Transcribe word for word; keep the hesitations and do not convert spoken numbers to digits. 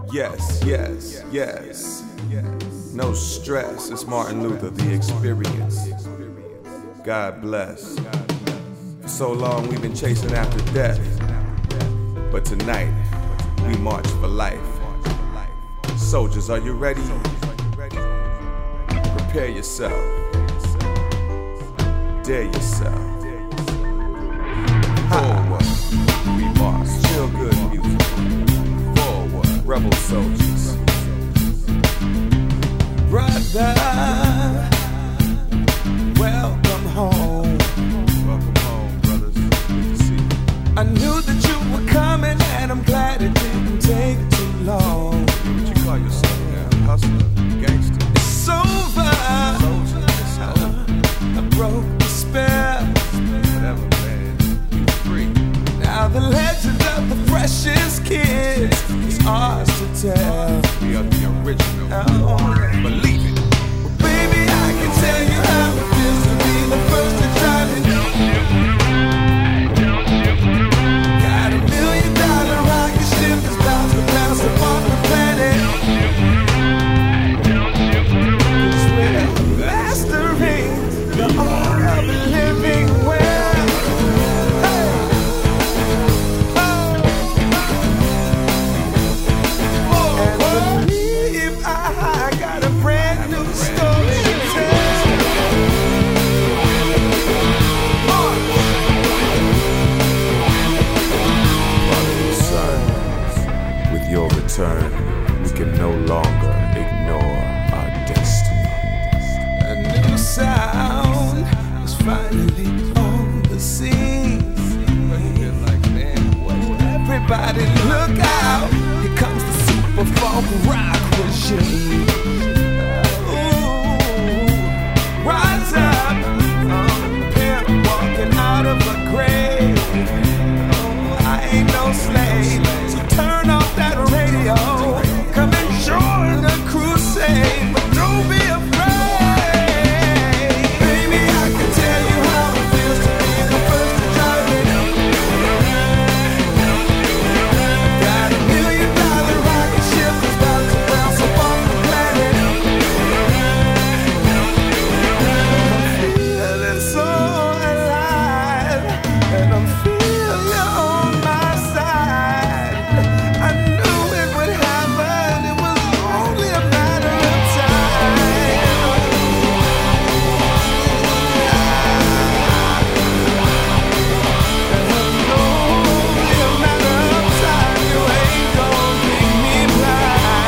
Yes, yes, yes. No stress. It's Martin Luther, the experience. God bless. For so long we've been chasing after death, but tonight we march for life. Soldiers, are you ready? Prepare yourself. Dare yourself. Forward, we march. Feel good music. Forward, rebel soldiers. Brother, welcome home. Welcome home, brothers. Good to see you. I knew that you were coming, and I'm glad it didn't take too long. What you call yourself now? Hustler? Gangster? It's over. Soldier? It's over. I broke the spell. Whatever, man. You free. Now the legend of the freshest kids is ours to tell. We are the original. Oh. Believe it. Well, baby, I can tell you how it feels to be the first to drive it. Got a million dollar rocket ship that's about to bounce upon the planet. Cause we're mastering the art of living well. Hey. Oh. And believe I got a brand new story to tell. Son, with your return, we can no longer ignore our destiny. A new sound is finally on the scene. Like, man, what? Everybody look out, here comes the super funk rock regime.